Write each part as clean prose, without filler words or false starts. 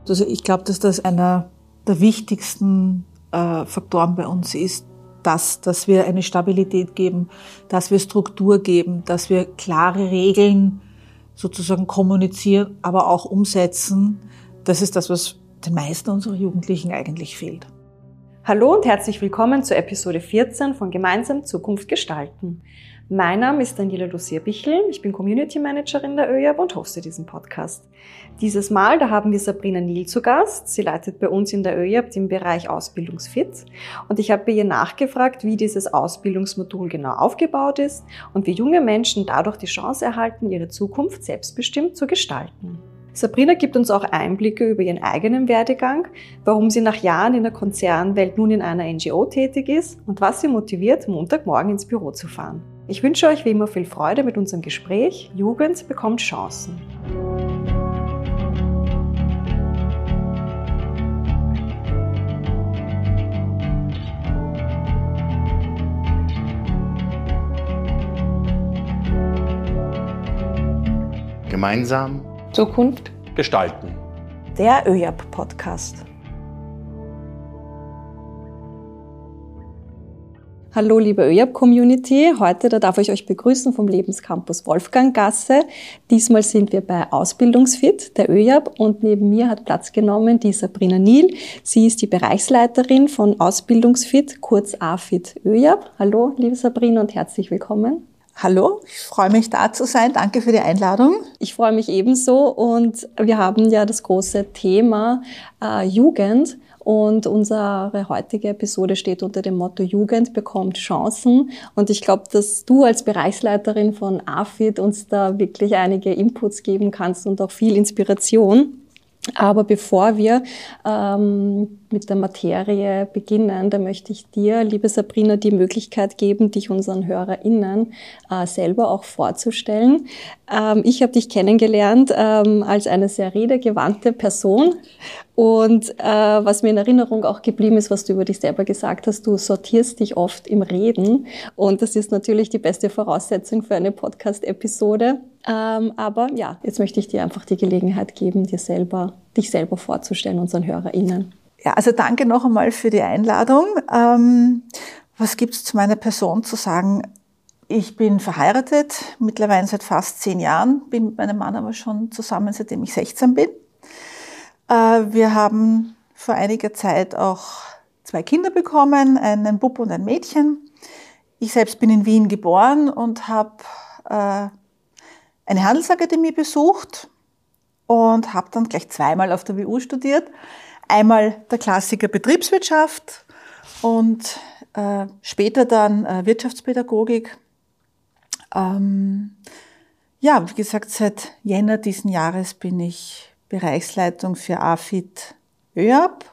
Also ich glaube, dass das einer der wichtigsten Faktoren bei uns ist, dass wir eine Stabilität geben, dass wir Struktur geben, dass wir klare Regeln sozusagen kommunizieren, aber auch umsetzen. Das ist das, was den meisten unserer Jugendlichen eigentlich fehlt. Hallo und herzlich willkommen zur Episode 14 von Gemeinsam Zukunft gestalten. Mein Name ist Daniela Lucia-Bichl, ich bin Community Managerin der ÖJAB und hoste diesen Podcast. Dieses Mal, da haben wir Sabrina Niel zu Gast. Sie leitet bei uns in der ÖJAB den Bereich Ausbildungsfit und ich habe bei ihr nachgefragt, wie dieses Ausbildungsmodul genau aufgebaut ist und wie junge Menschen dadurch die Chance erhalten, ihre Zukunft selbstbestimmt zu gestalten. Sabrina gibt uns auch Einblicke über ihren eigenen Werdegang, warum sie nach Jahren in der Konzernwelt nun in einer NGO tätig ist und was sie motiviert, Montagmorgen ins Büro zu fahren. Ich wünsche euch wie immer viel Freude mit unserem Gespräch. Jugend bekommt Chancen. Gemeinsam Zukunft gestalten. Der ÖJAB-Podcast. Hallo liebe ÖJAB-Community, heute darf ich euch begrüßen vom Lebenscampus Wolfganggasse. Diesmal sind wir bei Ausbildungsfit, der ÖJAB, und neben mir hat Platz genommen die Sabrina Niel. Sie ist die Bereichsleiterin von Ausbildungsfit, kurz AFIT ÖJAB. Hallo liebe Sabrina und herzlich willkommen. Hallo, ich freue mich da zu sein. Danke für die Einladung. Ich freue mich ebenso und wir haben ja das große Thema Jugend. Und unsere heutige Episode steht unter dem Motto Jugend bekommt Chancen. Und ich glaube, dass du als Bereichsleiterin von AFIT uns da wirklich einige Inputs geben kannst und auch viel Inspiration. Aber bevor wir mit der Materie beginnen, da möchte ich dir, liebe Sabrina, die Möglichkeit geben, dich unseren HörerInnen selber auch vorzustellen. Ich habe dich kennengelernt als eine sehr redegewandte Person. Und was mir in Erinnerung auch geblieben ist, was du über dich selber gesagt hast, du sortierst dich oft im Reden. Und das ist natürlich die beste Voraussetzung für eine Podcast-Episode. Aber ja, jetzt möchte ich dir einfach die Gelegenheit geben, dich selber vorzustellen, unseren HörerInnen. Ja, also danke noch einmal für die Einladung. Was gibt's zu meiner Person zu sagen? Ich bin verheiratet, mittlerweile seit fast 10 Jahren, bin mit meinem Mann aber schon zusammen, seitdem ich 16 bin. Wir haben vor einiger Zeit auch 2 Kinder bekommen, einen Bub und ein Mädchen. Ich selbst bin in Wien geboren und habe eine Handelsakademie besucht und habe dann gleich zweimal auf der WU studiert. Einmal der Klassiker Betriebswirtschaft und später dann Wirtschaftspädagogik. Ja, wie gesagt, seit Jänner diesen Jahres bin ich Bereichsleitung für AFIT ÖJAB.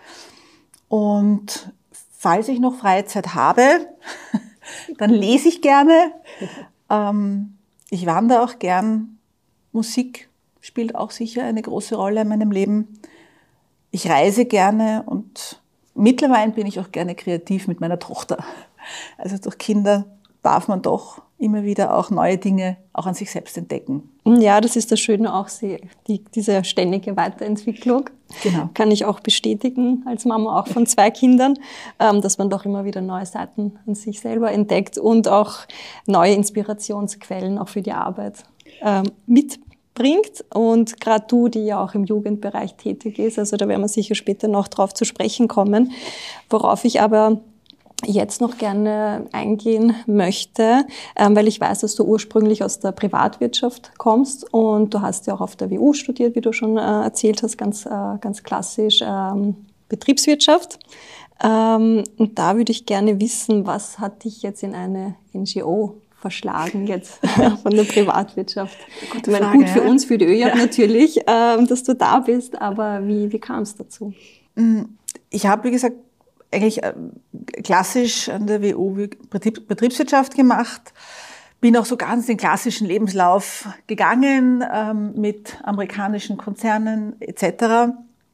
Und falls ich noch Freizeit habe, dann lese ich gerne. Ich wandere auch gern. Musik spielt auch sicher eine große Rolle in meinem Leben. Ich reise gerne und mittlerweile bin ich auch gerne kreativ mit meiner Tochter. Also durch Kinder darf man doch immer wieder auch neue Dinge auch an sich selbst entdecken. Ja, das ist das Schöne auch, diese ständige Weiterentwicklung. Genau. Kann ich auch bestätigen, als Mama auch von 2 Kindern, dass man doch immer wieder neue Seiten an sich selber entdeckt und auch neue Inspirationsquellen auch für die Arbeit mitbringt. Und gerade du, die ja auch im Jugendbereich tätig ist, also da werden wir sicher später noch drauf zu sprechen kommen, worauf ich aber jetzt noch gerne eingehen möchte, weil ich weiß, dass du ursprünglich aus der Privatwirtschaft kommst und du hast ja auch auf der WU studiert, wie du schon erzählt hast, ganz klassisch Betriebswirtschaft. Und da würde ich gerne wissen, was hat dich jetzt in eine NGO verschlagen jetzt von der Privatwirtschaft? Gute ich meine, Frage, gut für uns, für die ÖJAB natürlich, dass du da bist, aber wie kam es dazu? Ich habe, wie gesagt, eigentlich klassisch an der WU Betriebswirtschaft gemacht, bin auch so ganz den klassischen Lebenslauf gegangen mit amerikanischen Konzernen etc.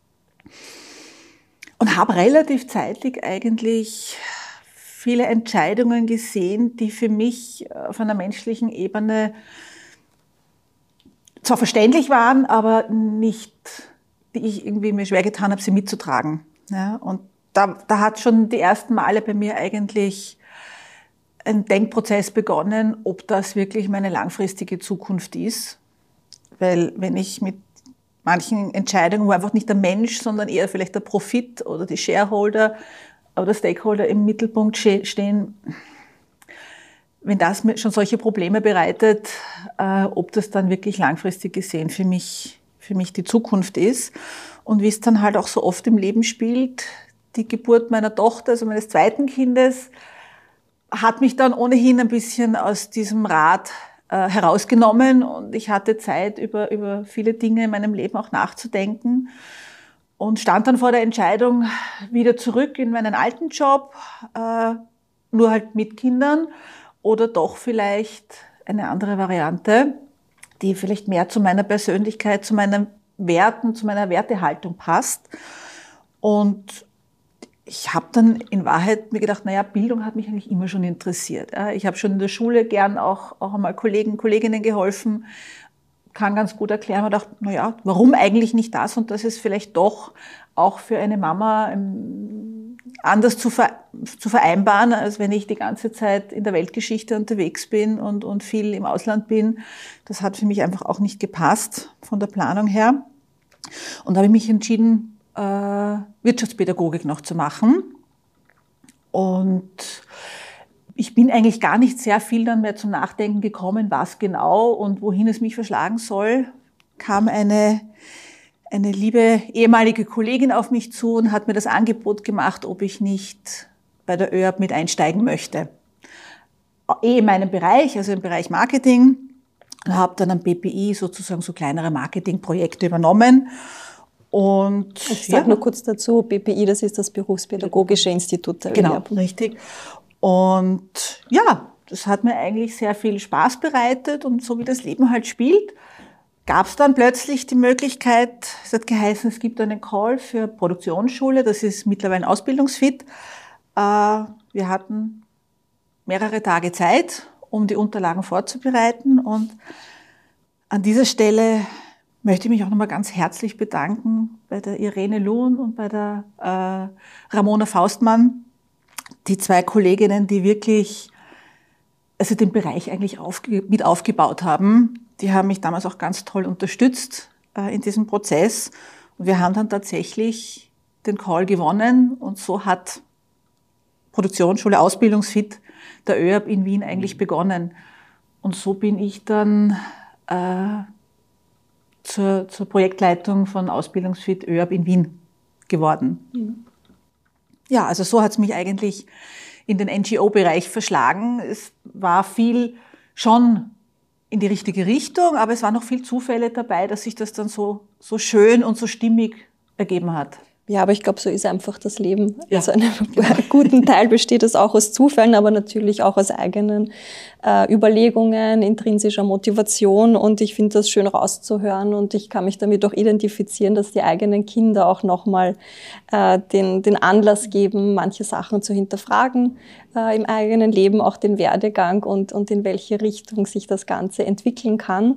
Und habe relativ zeitig eigentlich viele Entscheidungen gesehen, die für mich auf einer menschlichen Ebene zwar verständlich waren, aber nicht die ich irgendwie mir schwer getan habe, sie mitzutragen. Ja, und da hat schon die ersten Male bei mir eigentlich ein Denkprozess begonnen, ob das wirklich meine langfristige Zukunft ist. Weil wenn ich mit manchen Entscheidungen, wo einfach nicht der Mensch, sondern eher vielleicht der Profit oder die Shareholder oder Stakeholder im Mittelpunkt stehen, wenn das mir schon solche Probleme bereitet, ob das dann wirklich langfristig gesehen für mich die Zukunft ist. Und wie es dann halt auch so oft im Leben spielt, die Geburt meiner Tochter, also meines zweiten Kindes, hat mich dann ohnehin ein bisschen aus diesem Rad herausgenommen und ich hatte Zeit, über viele Dinge in meinem Leben auch nachzudenken und stand dann vor der Entscheidung, wieder zurück in meinen alten Job, nur halt mit Kindern oder doch vielleicht eine andere Variante, die vielleicht mehr zu meiner Persönlichkeit, zu meinen Werten, zu meiner Wertehaltung passt. Und ich habe dann in Wahrheit mir gedacht, naja, Bildung hat mich eigentlich immer schon interessiert. Ich habe schon in der Schule gern auch einmal Kolleginnen geholfen, kann ganz gut erklären und dachte, naja, warum eigentlich nicht das? Und das ist vielleicht doch auch für eine Mama anders zu vereinbaren, als wenn ich die ganze Zeit in der Weltgeschichte unterwegs bin und viel im Ausland bin. Das hat für mich einfach auch nicht gepasst von der Planung her. Und da habe ich mich entschieden, Wirtschaftspädagogik noch zu machen. Und ich bin eigentlich gar nicht sehr viel dann mehr zum Nachdenken gekommen, was genau und wohin es mich verschlagen soll. Kam eine liebe ehemalige Kollegin auf mich zu und hat mir das Angebot gemacht, ob ich nicht bei der ÖAB mit einsteigen möchte. In meinem Bereich, also im Bereich Marketing. Und habe dann am BPI sozusagen so kleinere Marketingprojekte übernommen. Und ich sage nur kurz dazu, BPI, das ist das Berufspädagogische Institut der ÖAB. Genau, richtig. Und ja, das hat mir eigentlich sehr viel Spaß bereitet und so wie das Leben halt spielt, gab es dann plötzlich die Möglichkeit, es hat geheißen, es gibt einen Call für Produktionsschule, das ist mittlerweile ausbildungsfit. Wir hatten mehrere Tage Zeit, um die Unterlagen vorzubereiten und an dieser Stelle möchte ich mich auch nochmal ganz herzlich bedanken bei der Irene Luhn und bei der Ramona Faustmann, die zwei Kolleginnen, die wirklich also den Bereich eigentlich mit aufgebaut haben. Die haben mich damals auch ganz toll unterstützt in diesem Prozess. Und wir haben dann tatsächlich den Call gewonnen und so hat Produktionsschule Ausbildungsfit der ÖAB in Wien eigentlich begonnen. Und so bin ich dann zur Projektleitung von Ausbildungsfit ÖAB in Wien geworden. Mhm. Ja, also so hat es mich eigentlich in den NGO-Bereich verschlagen. Es war viel schon in die richtige Richtung, aber es waren noch viel Zufälle dabei, dass sich das dann so schön und so stimmig ergeben hat. Ja, aber ich glaube, so ist einfach das Leben. Ja. Zu einem guten Teil besteht es auch aus Zufällen, aber natürlich auch aus eigenen Überlegungen, intrinsischer Motivation. Und ich finde das schön rauszuhören und ich kann mich damit auch identifizieren, dass die eigenen Kinder auch nochmal den Anlass geben, manche Sachen zu hinterfragen im eigenen Leben, auch den Werdegang und in welche Richtung sich das Ganze entwickeln kann.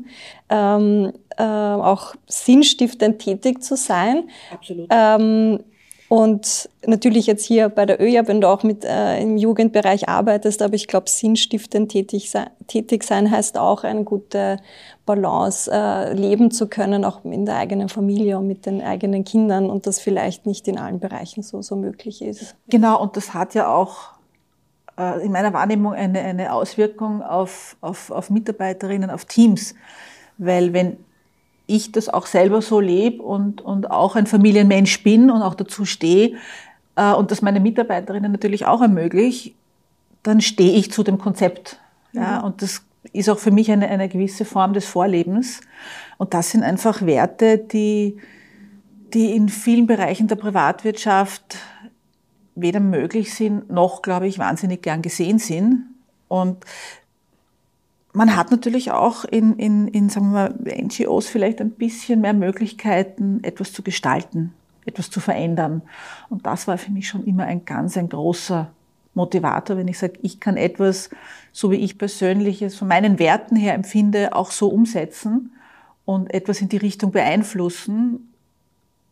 Auch sinnstiftend tätig zu sein. Absolut. Und natürlich jetzt hier bei der ÖAB, wenn du auch mit im Jugendbereich arbeitest, aber ich glaube, sinnstiftend tätig sein heißt auch, eine gute Balance leben zu können, auch in der eigenen Familie und mit den eigenen Kindern und das vielleicht nicht in allen Bereichen so möglich ist. Genau, und das hat ja auch in meiner Wahrnehmung eine Auswirkung auf Mitarbeiterinnen, auf Teams, weil wenn ich das auch selber so lebe und auch ein Familienmensch bin und auch dazu stehe und das meine Mitarbeiterinnen natürlich auch ermöglicht, dann stehe ich zu dem Konzept. Ja, und das ist auch für mich eine gewisse Form des Vorlebens. Und das sind einfach Werte, die in vielen Bereichen der Privatwirtschaft weder möglich sind, noch, glaube ich, wahnsinnig gern gesehen sind. Und man hat natürlich auch in sagen wir mal, NGOs vielleicht ein bisschen mehr Möglichkeiten, etwas zu gestalten, etwas zu verändern. Und das war für mich schon immer ein großer Motivator, wenn ich sage, ich kann etwas, so wie ich persönlich es von meinen Werten her empfinde, auch so umsetzen und etwas in die Richtung beeinflussen.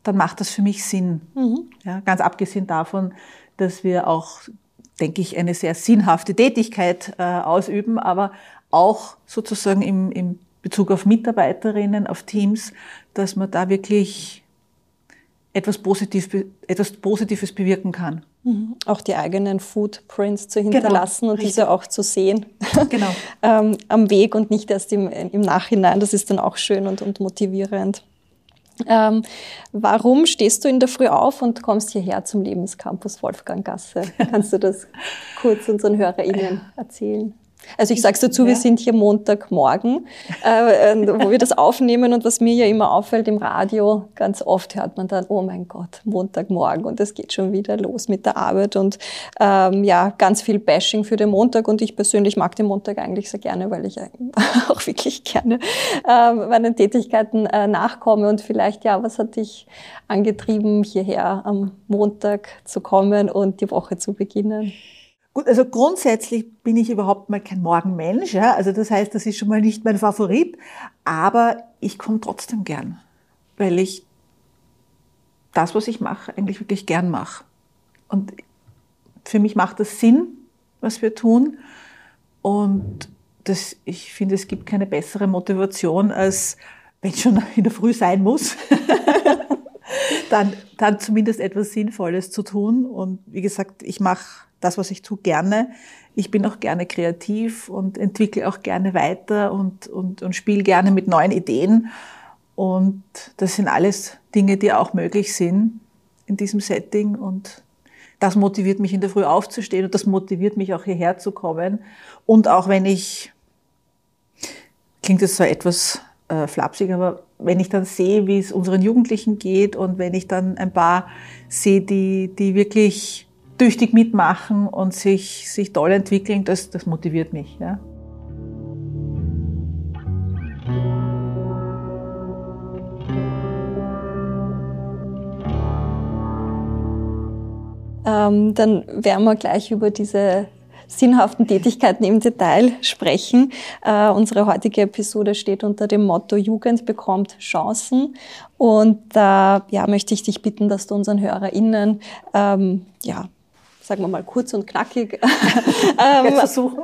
dann macht das für mich Sinn. Ja, ganz abgesehen davon, dass wir auch, denke ich, eine sehr sinnhafte Tätigkeit ausüben, aber auch sozusagen im Bezug auf Mitarbeiterinnen, auf Teams, dass man da wirklich etwas Positives bewirken kann. Auch die eigenen Footprints zu hinterlassen und diese auch zu sehen. Genau. Am Weg und nicht erst im Nachhinein. Das ist dann auch schön und motivierend. Warum stehst du in der Früh auf und kommst hierher zum Lebenscampus Wolfganggasse? Kannst du das kurz unseren HörerInnen erzählen? Also ich sage es dazu, wir sind hier Montagmorgen, wo wir das aufnehmen, und was mir ja immer auffällt im Radio, ganz oft hört man dann, oh mein Gott, Montagmorgen und es geht schon wieder los mit der Arbeit und ganz viel Bashing für den Montag, und ich persönlich mag den Montag eigentlich sehr gerne, weil ich auch wirklich gerne meinen Tätigkeiten nachkomme. Und vielleicht, was hat dich angetrieben, hierher am Montag zu kommen und die Woche zu beginnen? Gut, also grundsätzlich bin ich überhaupt mal kein Morgenmensch, ja. Also das heißt, das ist schon mal nicht mein Favorit, aber ich komme trotzdem gern, weil ich das, was ich mache, eigentlich wirklich gern mache. Und für mich macht das Sinn, was wir tun. Und ich finde, es gibt keine bessere Motivation, als wenn es schon in der Früh sein muss, dann zumindest etwas Sinnvolles zu tun. Und wie gesagt, ich mache das, was ich tue, gerne. Ich bin auch gerne kreativ und entwickle auch gerne weiter und spiele gerne mit neuen Ideen. Und das sind alles Dinge, die auch möglich sind in diesem Setting. Und das motiviert mich, in der Früh aufzustehen, und das motiviert mich auch, hierher zu kommen. Und auch wenn klingt jetzt so etwas flapsig, aber wenn ich dann sehe, wie es unseren Jugendlichen geht, und wenn ich dann ein paar sehe, die wirklich tüchtig mitmachen und sich toll entwickeln, das motiviert mich. Ja. Dann werden wir gleich über diese sinnhaften Tätigkeiten im Detail sprechen. Unsere heutige Episode steht unter dem Motto Jugend bekommt Chancen. Und da möchte ich dich bitten, dass du unseren HörerInnen sagen wir mal kurz und knackig, versuchen.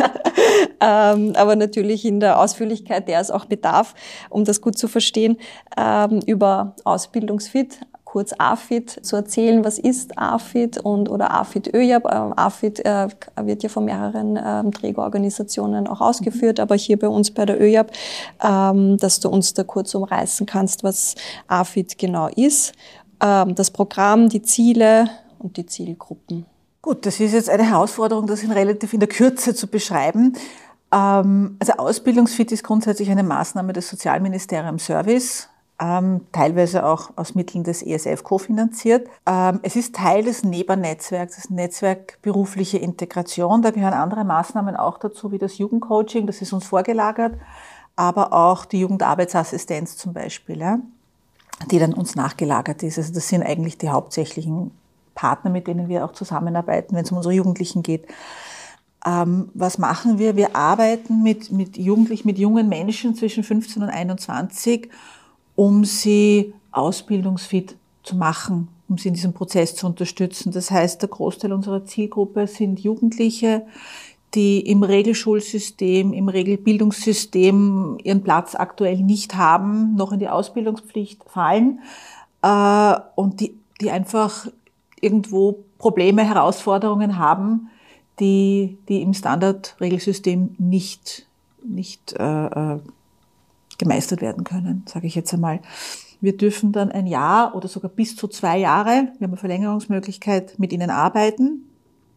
Aber natürlich in der Ausführlichkeit, der es auch bedarf, um das gut zu verstehen, über Ausbildungsfit, kurz AFIT, zu erzählen, was ist AFIT oder AFIT ÖJAB. AFIT wird ja von mehreren Trägerorganisationen auch ausgeführt, aber hier bei uns bei der ÖJAB, dass du uns da kurz umreißen kannst, was AFIT genau ist, das Programm, die Ziele und die Zielgruppen. Gut, das ist jetzt eine Herausforderung, das relativ in der Kürze zu beschreiben. Also Ausbildungsfit ist grundsätzlich eine Maßnahme des Sozialministeriums Service, teilweise auch aus Mitteln des ESF kofinanziert. Es ist Teil des NEBA-Netzwerks, das Netzwerk berufliche Integration. Da gehören andere Maßnahmen auch dazu, wie das Jugendcoaching, das ist uns vorgelagert, aber auch die Jugendarbeitsassistenz zum Beispiel, die dann uns nachgelagert ist. Also das sind eigentlich die hauptsächlichen Partner, mit denen wir auch zusammenarbeiten, wenn es um unsere Jugendlichen geht. Was machen wir? Wir arbeiten mit Jugendlichen, mit jungen Menschen zwischen 15 und 21, um sie ausbildungsfit zu machen, um sie in diesem Prozess zu unterstützen. Das heißt, der Großteil unserer Zielgruppe sind Jugendliche, die im Regelschulsystem, im Regelbildungssystem ihren Platz aktuell nicht haben, noch in die Ausbildungspflicht fallen, und die einfach irgendwo Probleme, Herausforderungen haben, die im Standardregelsystem nicht gemeistert werden können, sage ich jetzt einmal. Wir dürfen dann ein Jahr oder sogar bis zu 2 Jahre, wir haben eine Verlängerungsmöglichkeit, mit ihnen arbeiten.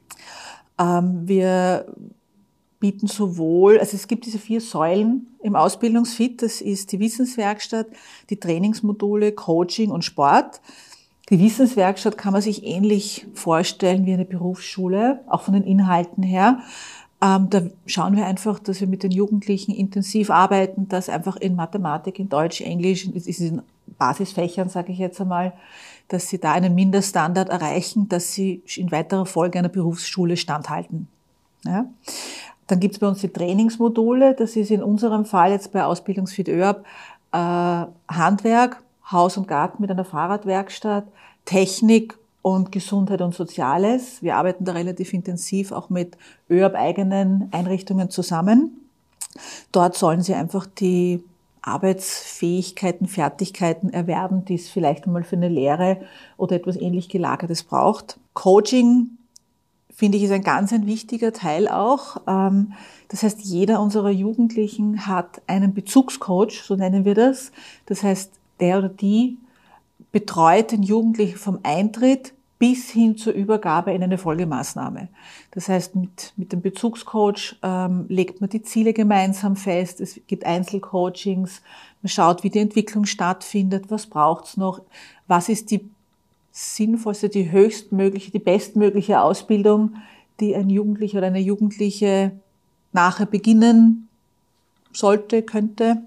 Wir bieten also es gibt diese 4 Säulen im Ausbildungsfit, das ist die Wissenswerkstatt, die Trainingsmodule, Coaching und Sport. Die Wissenswerkstatt kann man sich ähnlich vorstellen wie eine Berufsschule, auch von den Inhalten her. Da schauen wir einfach, dass wir mit den Jugendlichen intensiv arbeiten, dass einfach in Mathematik, in Deutsch, Englisch, in diesen Basisfächern, sage ich jetzt einmal, dass sie da einen Mindeststandard erreichen, dass sie in weiterer Folge einer Berufsschule standhalten. Ja? Dann gibt es bei uns die Trainingsmodule, das ist in unserem Fall jetzt bei Ausbildungsfit ÖAB Handwerk, Haus und Garten mit einer Fahrradwerkstatt, Technik und Gesundheit und Soziales. Wir arbeiten da relativ intensiv auch mit ÖAB-eigenen Einrichtungen zusammen. Dort sollen sie einfach die Arbeitsfähigkeiten, Fertigkeiten erwerben, die es vielleicht einmal für eine Lehre oder etwas ähnlich Gelagertes braucht. Coaching, finde ich, ist ein wichtiger Teil auch. Das heißt, jeder unserer Jugendlichen hat einen Bezugscoach, so nennen wir das. Das heißt, der oder die betreut den Jugendlichen vom Eintritt bis hin zur Übergabe in eine Folgemaßnahme. Das heißt, mit dem Bezugscoach legt man die Ziele gemeinsam fest. Es gibt Einzelcoachings. Man schaut, wie die Entwicklung stattfindet. Was braucht's noch? Was ist die sinnvollste, die höchstmögliche, die bestmögliche Ausbildung, die ein Jugendlicher oder eine Jugendliche nachher beginnen sollte, könnte?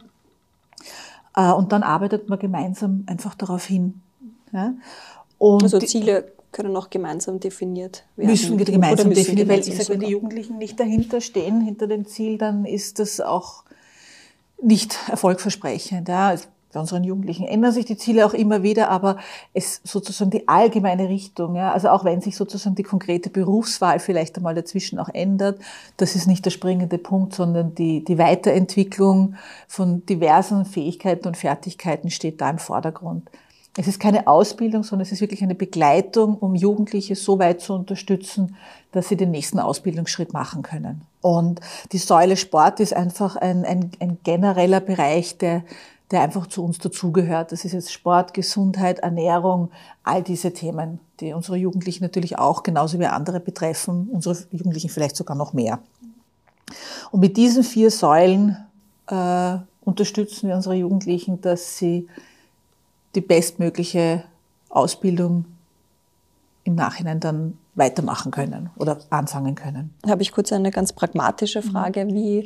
Und dann arbeitet man gemeinsam einfach darauf hin. Ja? Und also Ziele können auch gemeinsam definiert werden. Müssen gemeinsam definiert, weil ich sage, wenn die Jugendlichen nicht dahinter stehen, hinter dem Ziel, dann ist das auch nicht erfolgversprechend. Ja? Bei unseren Jugendlichen ändern sich die Ziele auch immer wieder, aber es sozusagen die allgemeine Richtung, ja, also auch wenn sich sozusagen die konkrete Berufswahl vielleicht einmal dazwischen auch ändert, das ist nicht der springende Punkt, sondern die Weiterentwicklung von diversen Fähigkeiten und Fertigkeiten steht da im Vordergrund. Es ist keine Ausbildung, sondern es ist wirklich eine Begleitung, um Jugendliche so weit zu unterstützen, dass sie den nächsten Ausbildungsschritt machen können. Und die Säule Sport ist einfach ein genereller Bereich, der einfach zu uns dazugehört. Das ist jetzt Sport, Gesundheit, Ernährung, all diese Themen, die unsere Jugendlichen natürlich auch genauso wie andere betreffen, unsere Jugendlichen vielleicht sogar noch mehr. Und mit diesen 4 Säulen unterstützen wir unsere Jugendlichen, dass sie die bestmögliche Ausbildung im Nachhinein dann weitermachen können oder anfangen können. Da habe ich kurz eine ganz pragmatische Frage.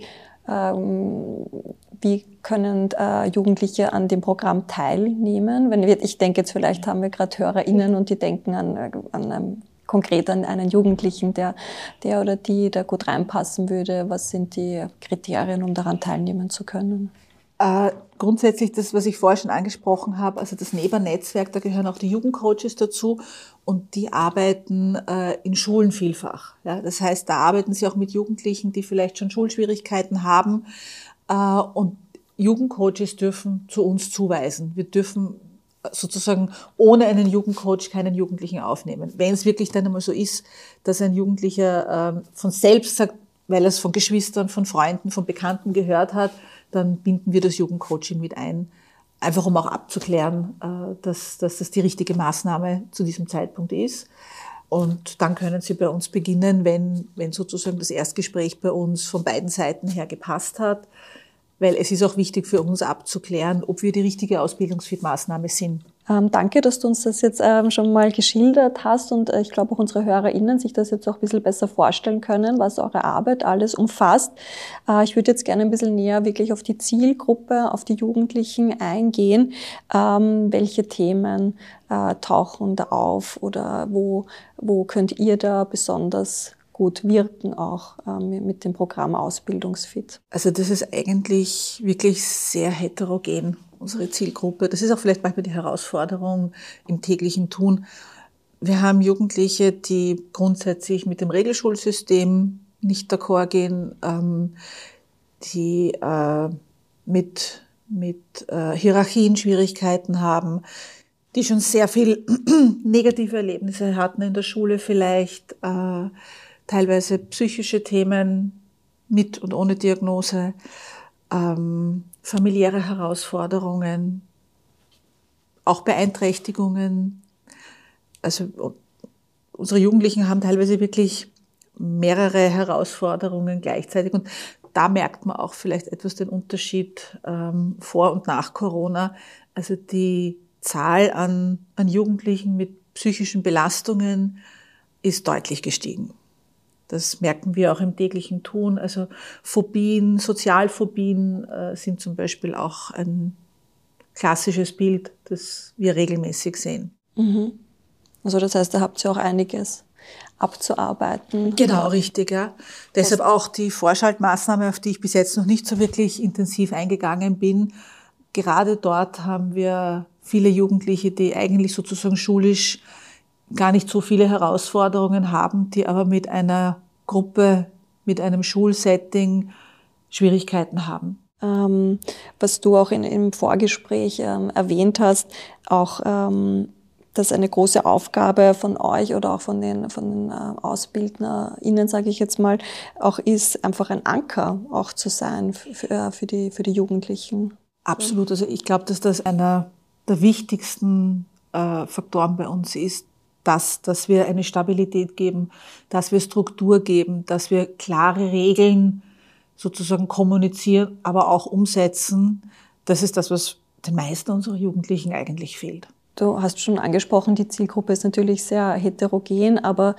Wie können Jugendliche an dem Programm teilnehmen? Ich denke jetzt, vielleicht haben wir gerade HörerInnen und die denken konkret an einen Jugendlichen, der oder die da gut reinpassen würde. Was sind die Kriterien, um daran teilnehmen zu können? Grundsätzlich das, was ich vorher schon angesprochen habe, also das NEBA-Netzwerk, da gehören auch die Jugendcoaches dazu und die arbeiten in Schulen vielfach. Ja, das heißt, da arbeiten sie auch mit Jugendlichen, die vielleicht schon Schulschwierigkeiten haben und Jugendcoaches dürfen zu uns zuweisen. Wir dürfen sozusagen ohne einen Jugendcoach keinen Jugendlichen aufnehmen. Wenn es wirklich dann einmal so ist, dass ein Jugendlicher von selbst sagt, weil er es von Geschwistern, von Freunden, von Bekannten gehört hat, dann binden wir das Jugendcoaching mit ein, einfach um auch abzuklären, dass das die richtige Maßnahme zu diesem Zeitpunkt ist. Und dann können Sie bei uns beginnen, wenn sozusagen das Erstgespräch bei uns von beiden Seiten her gepasst hat, weil es ist auch wichtig für uns abzuklären, ob wir die richtige Ausbildungsmaßnahme sind. Danke, dass du uns das jetzt schon mal geschildert hast und ich glaube auch unsere HörerInnen sich das jetzt auch ein bisschen besser vorstellen können, was eure Arbeit alles umfasst. Ich würde jetzt gerne ein bisschen näher wirklich auf die Zielgruppe, auf die Jugendlichen eingehen. Welche Themen tauchen da auf oder wo könnt ihr da besonders gut wirken auch mit dem Programm Ausbildungsfit? Also das ist eigentlich wirklich sehr heterogen, unsere Zielgruppe. Das ist auch vielleicht manchmal die Herausforderung im täglichen Tun. Wir haben Jugendliche, die grundsätzlich mit dem Regelschulsystem nicht d'accord gehen, die mit Hierarchien Schwierigkeiten haben, die schon sehr viel negative Erlebnisse hatten in der Schule vielleicht, teilweise psychische Themen mit und ohne Diagnose, familiäre Herausforderungen, auch Beeinträchtigungen. Also unsere Jugendlichen haben teilweise wirklich mehrere Herausforderungen gleichzeitig und da merkt man auch vielleicht etwas den Unterschied vor und nach Corona. Also die Zahl an Jugendlichen mit psychischen Belastungen ist deutlich gestiegen. Das merken wir auch im täglichen Tun. Also Phobien, Sozialphobien sind zum Beispiel auch ein klassisches Bild, das wir regelmäßig sehen. Mhm. Also das heißt, da habt ihr auch einiges abzuarbeiten. Genau, richtig, ja. Deshalb auch die Vorschaltmaßnahme, auf die ich bis jetzt noch nicht so wirklich intensiv eingegangen bin. Gerade dort haben wir viele Jugendliche, die eigentlich sozusagen schulisch gar nicht so viele Herausforderungen haben, die aber mit einer Gruppe, mit einem Schulsetting Schwierigkeiten haben. Was du auch im Vorgespräch erwähnt hast, auch dass eine große Aufgabe von euch oder auch von den AusbildnerInnen, sage ich jetzt mal, auch ist, einfach ein Anker auch zu sein für die Jugendlichen. Absolut. Also ich glaube, dass das einer der wichtigsten Faktoren bei uns ist, dass wir eine Stabilität geben, dass wir Struktur geben, dass wir klare Regeln sozusagen kommunizieren, aber auch umsetzen. Das ist das, was den meisten unserer Jugendlichen eigentlich fehlt. Du hast schon angesprochen, die Zielgruppe ist natürlich sehr heterogen, aber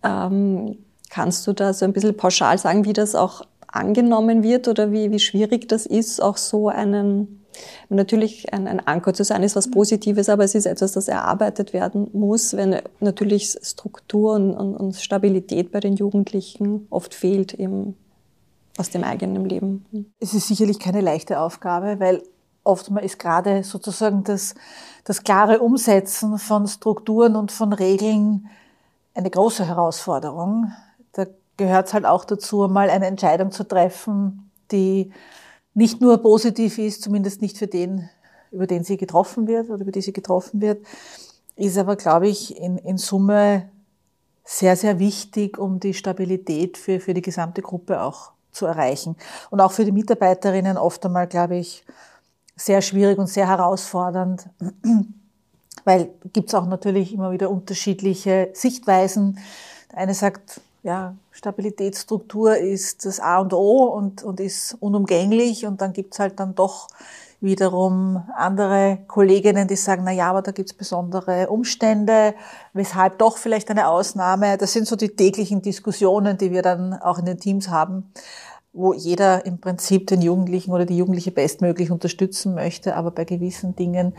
kannst du da so ein bisschen pauschal sagen, wie das auch angenommen wird oder wie schwierig das ist, auch so natürlich ein Anker zu sein, ist was Positives, aber es ist etwas, das erarbeitet werden muss, wenn natürlich Struktur und Stabilität bei den Jugendlichen oft fehlt aus dem eigenen Leben. Es ist sicherlich keine leichte Aufgabe, weil oftmals ist gerade sozusagen das klare Umsetzen von Strukturen und von Regeln eine große Herausforderung. Da gehört es halt auch dazu, mal eine Entscheidung zu treffen, die nicht nur positiv ist, zumindest nicht für den, über den sie getroffen wird oder über die sie getroffen wird, ist aber, glaube ich, in Summe sehr, sehr wichtig, um die Stabilität für die gesamte Gruppe auch zu erreichen. Und auch für die Mitarbeiterinnen oft einmal, glaube ich, sehr schwierig und sehr herausfordernd, weil gibt's auch natürlich immer wieder unterschiedliche Sichtweisen. Der eine sagt, ja, Stabilitätsstruktur ist das A und O und ist unumgänglich, und dann gibt's halt dann doch wiederum andere Kolleginnen, die sagen, na ja, aber da gibt's besondere Umstände, weshalb doch vielleicht eine Ausnahme. Das sind so die täglichen Diskussionen, die wir dann auch in den Teams haben, wo jeder im Prinzip den Jugendlichen oder die Jugendliche bestmöglich unterstützen möchte, aber bei gewissen Dingen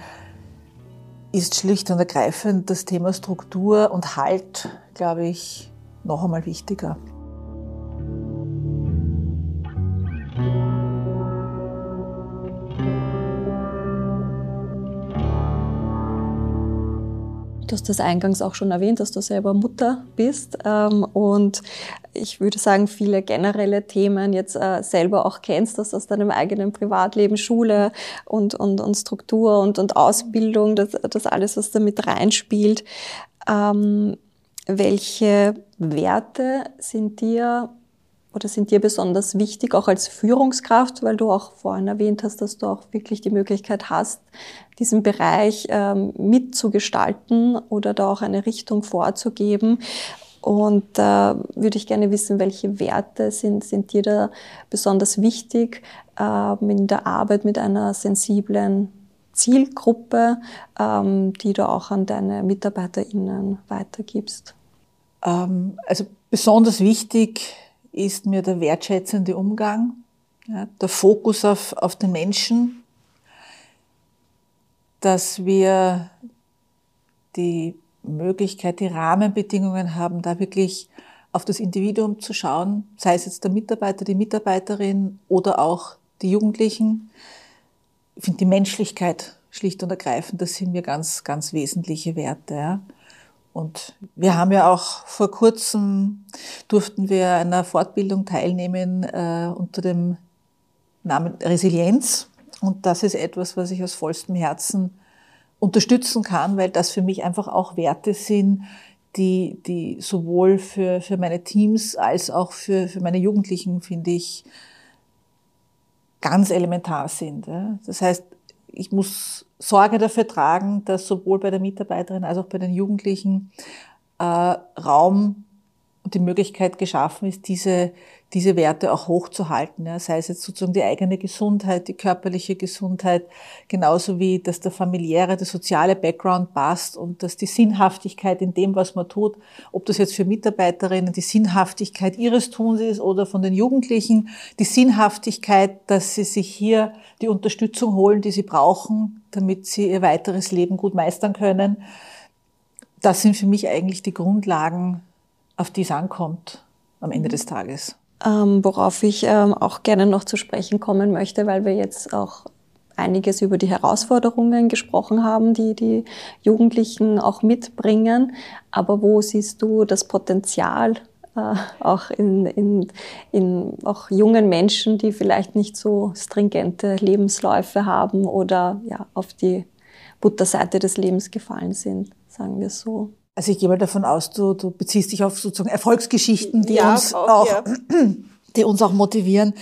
ist schlicht und ergreifend das Thema Struktur und Halt, glaube ich, noch einmal wichtiger. Du hast das eingangs auch schon erwähnt, dass du selber Mutter bist, und ich würde sagen, viele generelle Themen jetzt selber auch kennst, dass aus deinem eigenen Privatleben, Schule und Struktur und Ausbildung, das alles, was da mit reinspielt. Welche Werte sind dir besonders wichtig, auch als Führungskraft, weil du auch vorhin erwähnt hast, dass du auch wirklich die Möglichkeit hast, diesen Bereich mitzugestalten oder da auch eine Richtung vorzugeben. Und würde ich gerne wissen, welche Werte sind dir da besonders wichtig in der Arbeit mit einer sensiblen Zielgruppe, die du auch an deine MitarbeiterInnen weitergibst? Also besonders wichtig ist mir der wertschätzende Umgang, ja, der Fokus auf den Menschen, dass wir die Möglichkeit, die Rahmenbedingungen haben, da wirklich auf das Individuum zu schauen, sei es jetzt der Mitarbeiter, die Mitarbeiterin oder auch die Jugendlichen. Ich finde die Menschlichkeit schlicht und ergreifend, das sind mir ganz, ganz wesentliche Werte. Ja. Und wir haben ja auch vor kurzem, durften wir einer Fortbildung teilnehmen unter dem Namen Resilienz. Und das ist etwas, was ich aus vollstem Herzen unterstützen kann, weil das für mich einfach auch Werte sind, die sowohl für meine Teams als auch für meine Jugendlichen, finde ich, ganz elementar sind. Das heißt, ich muss Sorge dafür tragen, dass sowohl bei der Mitarbeiterin als auch bei den Jugendlichen Raum und die Möglichkeit geschaffen ist, diese Werte auch hochzuhalten. Ja. Sei es jetzt sozusagen die eigene Gesundheit, die körperliche Gesundheit, genauso wie, dass der familiäre, der soziale Background passt und dass die Sinnhaftigkeit in dem, was man tut, ob das jetzt für Mitarbeiterinnen die Sinnhaftigkeit ihres Tuns ist oder von den Jugendlichen die Sinnhaftigkeit, dass sie sich hier die Unterstützung holen, die sie brauchen, damit sie ihr weiteres Leben gut meistern können. Das sind für mich eigentlich die Grundlagen, auf die es ankommt am Ende des Tages. Worauf ich auch gerne noch zu sprechen kommen möchte, weil wir jetzt auch einiges über die Herausforderungen gesprochen haben, die die Jugendlichen auch mitbringen. Aber wo siehst du das Potenzial auch in auch jungen Menschen, die vielleicht nicht so stringente Lebensläufe haben oder ja auf die Butterseite des Lebens gefallen sind, sagen wir so? Also ich gehe mal davon aus, du beziehst dich auf sozusagen Erfolgsgeschichten, die uns auch motivieren.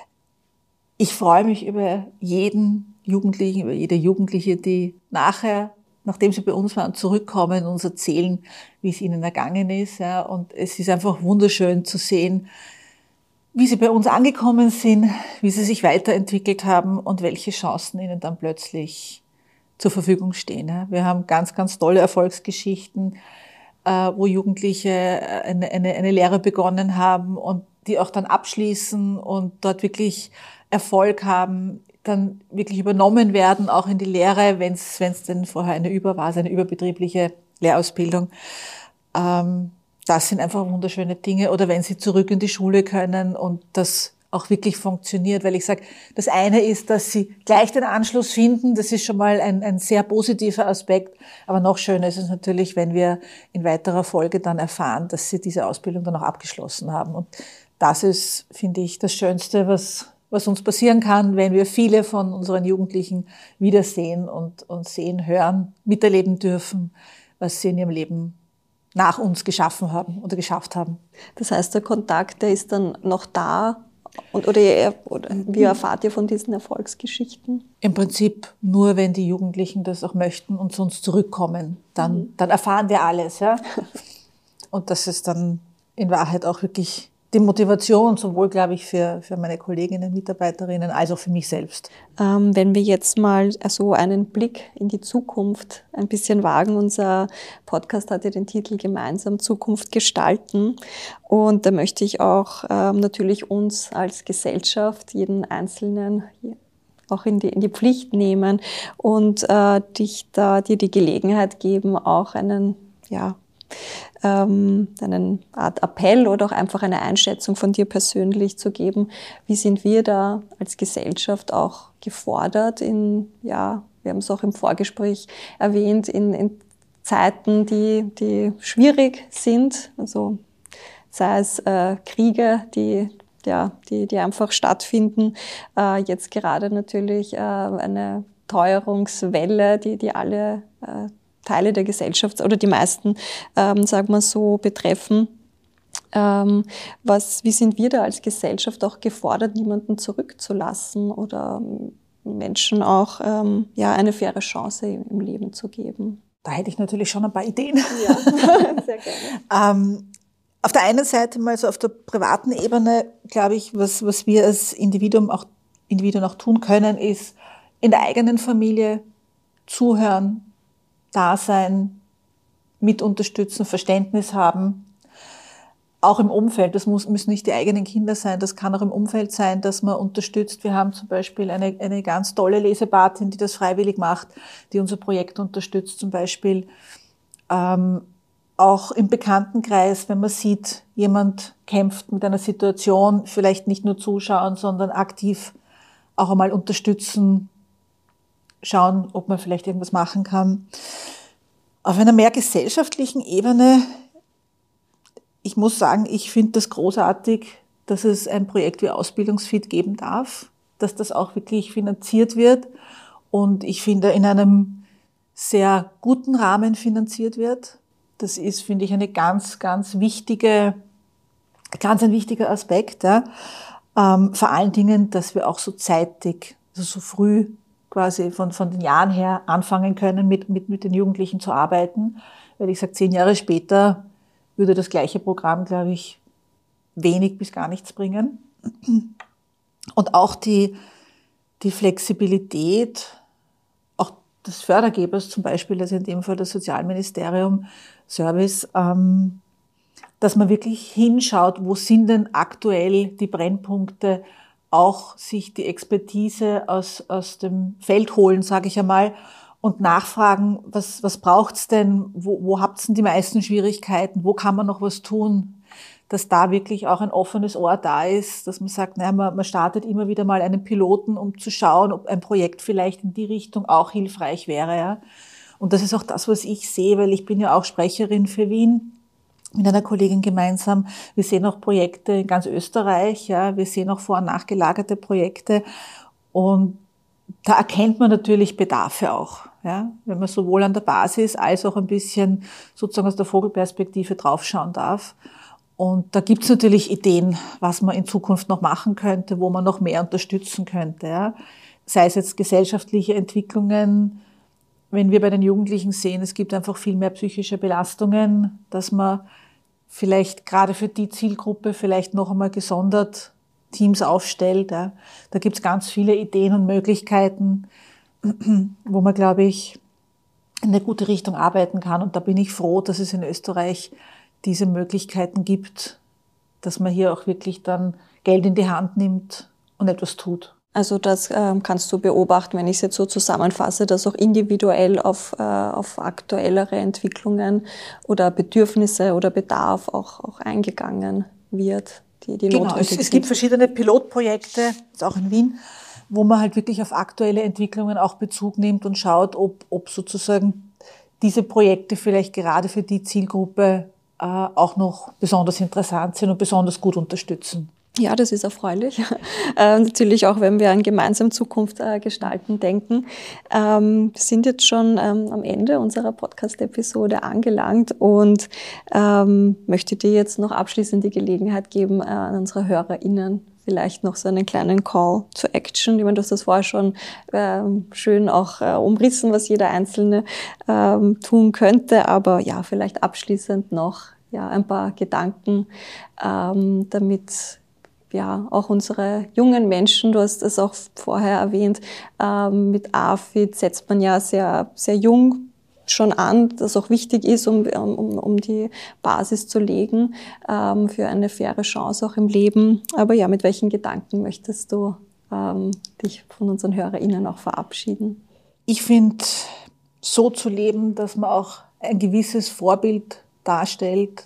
Ich freue mich über jeden Jugendlichen, über jede Jugendliche, die nachher, nachdem sie bei uns waren, zurückkommen und uns erzählen, wie es ihnen ergangen ist. Ja. Und es ist einfach wunderschön zu sehen, wie sie bei uns angekommen sind, wie sie sich weiterentwickelt haben und welche Chancen ihnen dann plötzlich zur Verfügung stehen. Ja. Wir haben ganz, ganz tolle Erfolgsgeschichten, wo Jugendliche eine Lehre begonnen haben und die auch dann abschließen und dort wirklich Erfolg haben, dann wirklich übernommen werden, auch in die Lehre, wenn es denn vorher eine überbetriebliche Lehrausbildung. Das sind einfach wunderschöne Dinge. Oder wenn sie zurück in die Schule können und das auch wirklich funktioniert, weil ich sage, das eine ist, dass sie gleich den Anschluss finden, das ist schon mal ein sehr positiver Aspekt, aber noch schöner ist es natürlich, wenn wir in weiterer Folge dann erfahren, dass sie diese Ausbildung dann auch abgeschlossen haben. Und das ist, finde ich, das Schönste, was uns passieren kann, wenn wir viele von unseren Jugendlichen wiedersehen und sehen, hören, miterleben dürfen, was sie in ihrem Leben nach uns geschaffen haben oder geschafft haben. Das heißt, der Kontakt, der ist dann noch da oder wie erfahrt ihr von diesen Erfolgsgeschichten? Im Prinzip nur, wenn die Jugendlichen das auch möchten und zu uns zurückkommen. Dann erfahren wir alles. Ja? Und das ist dann in Wahrheit auch wirklich die Motivation, sowohl, glaube ich, für meine Kolleginnen, Mitarbeiterinnen, als auch für mich selbst. Wenn wir jetzt mal so einen Blick in die Zukunft ein bisschen wagen, unser Podcast hat ja den Titel Gemeinsam Zukunft gestalten. Und da möchte ich auch natürlich uns als Gesellschaft, jeden Einzelnen auch in die Pflicht nehmen und dir die Gelegenheit geben, auch einen Art Appell oder auch einfach eine Einschätzung von dir persönlich zu geben. Wie sind wir da als Gesellschaft auch gefordert wir haben es auch im Vorgespräch erwähnt, in Zeiten, die schwierig sind, also sei es Kriege, die einfach stattfinden, jetzt gerade natürlich eine Teuerungswelle, die alle Teile der Gesellschaft oder die meisten, sagen wir so, betreffen. Wie sind wir da als Gesellschaft auch gefordert, niemanden zurückzulassen oder Menschen auch eine faire Chance im Leben zu geben? Da hätte ich natürlich schon ein paar Ideen. Ja, sehr gerne. Auf der einen Seite mal so auf der privaten Ebene, glaube ich, was wir als Individuen auch tun können, ist in der eigenen Familie zuhören, da sein, mit unterstützen, Verständnis haben. Auch im Umfeld, das müssen nicht die eigenen Kinder sein, das kann auch im Umfeld sein, dass man unterstützt. Wir haben zum Beispiel eine ganz tolle Lesepatin, die das freiwillig macht, die unser Projekt unterstützt zum Beispiel. Auch im Bekanntenkreis, wenn man sieht, jemand kämpft mit einer Situation, vielleicht nicht nur zuschauen, sondern aktiv auch einmal unterstützen, schauen, ob man vielleicht irgendwas machen kann. Auf einer mehr gesellschaftlichen Ebene, ich muss sagen, ich finde das großartig, dass es ein Projekt wie Ausbildungsfit geben darf, dass das auch wirklich finanziert wird und ich finde, in einem sehr guten Rahmen finanziert wird. Das ist, finde ich, ein ganz wichtiger Aspekt. Ja. Vor allen Dingen, dass wir auch so zeitig, also so früh quasi von den Jahren her anfangen können, mit den Jugendlichen zu arbeiten. Weil ich sage, 10 Jahre später würde das gleiche Programm, glaube ich, wenig bis gar nichts bringen. Und auch die Flexibilität auch des Fördergebers, zum Beispiel, also in dem Fall das Sozialministerium Service, dass man wirklich hinschaut, wo sind denn aktuell die Brennpunkte, auch sich die Expertise aus dem Feld holen, sage ich einmal, und nachfragen, was braucht's denn, wo habt's denn die meisten Schwierigkeiten, wo kann man noch was tun, dass da wirklich auch ein offenes Ohr da ist, dass man sagt, naja, man startet immer wieder mal einen Piloten, um zu schauen, ob ein Projekt vielleicht in die Richtung auch hilfreich wäre. Ja. Und das ist auch das, was ich sehe, weil ich bin ja auch Sprecherin für Wien mit einer Kollegin gemeinsam. Wir sehen auch Projekte in ganz Österreich, ja. Wir sehen auch vor- und nachgelagerte Projekte. Und da erkennt man natürlich Bedarfe auch, ja. Wenn man sowohl an der Basis als auch ein bisschen sozusagen aus der Vogelperspektive draufschauen darf. Und da gibt's natürlich Ideen, was man in Zukunft noch machen könnte, wo man noch mehr unterstützen könnte, ja. Sei es jetzt gesellschaftliche Entwicklungen, wenn wir bei den Jugendlichen sehen, es gibt einfach viel mehr psychische Belastungen, dass man vielleicht gerade für die Zielgruppe vielleicht noch einmal gesondert Teams aufstellt. Ja. Da gibt's ganz viele Ideen und Möglichkeiten, wo man, glaube ich, in eine gute Richtung arbeiten kann. Und da bin ich froh, dass es in Österreich diese Möglichkeiten gibt, dass man hier auch wirklich dann Geld in die Hand nimmt und etwas tut. Also das kannst du beobachten, wenn ich es jetzt so zusammenfasse, dass auch individuell auf aktuellere Entwicklungen oder Bedürfnisse oder Bedarf auch eingegangen wird. Die Genau, es gibt verschiedene Pilotprojekte, jetzt auch in Wien, wo man halt wirklich auf aktuelle Entwicklungen auch Bezug nimmt und schaut, ob sozusagen diese Projekte vielleicht gerade für die Zielgruppe auch noch besonders interessant sind und besonders gut unterstützen. Ja, das ist erfreulich. Natürlich auch, wenn wir an gemeinsam Zukunft gestalten denken. Wir sind jetzt schon am Ende unserer Podcast-Episode angelangt und möchte dir jetzt noch abschließend die Gelegenheit geben, an unsere HörerInnen vielleicht noch so einen kleinen Call to Action. Ich meine, du hast das vorher schon schön auch umrissen, was jeder Einzelne tun könnte, aber ja, vielleicht abschließend noch ein paar Gedanken, damit ja, auch unsere jungen Menschen, du hast es auch vorher erwähnt, mit AFID setzt man ja sehr, sehr jung schon an, das auch wichtig ist, um die Basis zu legen für eine faire Chance auch im Leben. Aber ja, mit welchen Gedanken möchtest du dich von unseren HörerInnen auch verabschieden? Ich finde, so zu leben, dass man auch ein gewisses Vorbild darstellt,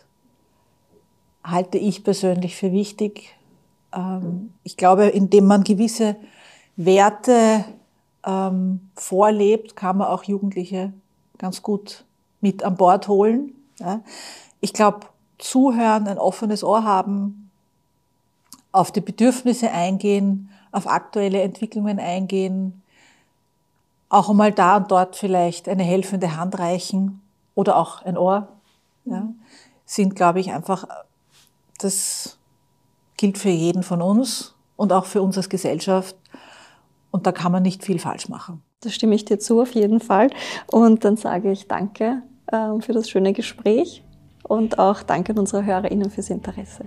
halte ich persönlich für wichtig. Ich glaube, indem man gewisse Werte vorlebt, kann man auch Jugendliche ganz gut mit an Bord holen. Ja. Ich glaube, zuhören, ein offenes Ohr haben, auf die Bedürfnisse eingehen, auf aktuelle Entwicklungen eingehen, auch einmal da und dort vielleicht eine helfende Hand reichen oder auch ein Ohr, ja, sind, glaube ich, einfach, das gilt für jeden von uns und auch für uns als Gesellschaft. Und da kann man nicht viel falsch machen. Da stimme ich dir zu, auf jeden Fall. Und dann sage ich danke für das schöne Gespräch und auch danke an unsere HörerInnen fürs Interesse.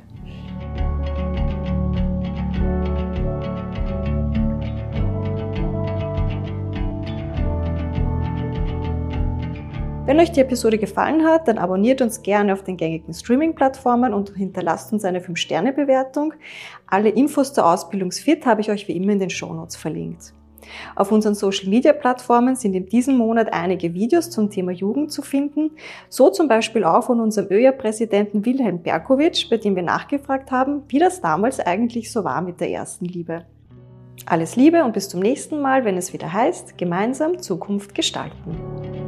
Wenn euch die Episode gefallen hat, dann abonniert uns gerne auf den gängigen Streaming-Plattformen und hinterlasst uns eine 5-Sterne-Bewertung. Alle Infos zur Ausbildungsfit habe ich euch wie immer in den Shownotes verlinkt. Auf unseren Social-Media-Plattformen sind in diesem Monat einige Videos zum Thema Jugend zu finden, so zum Beispiel auch von unserem ÖJA-Präsidenten Wilhelm Berkowitsch, bei dem wir nachgefragt haben, wie das damals eigentlich so war mit der ersten Liebe. Alles Liebe und bis zum nächsten Mal, wenn es wieder heißt, gemeinsam Zukunft gestalten.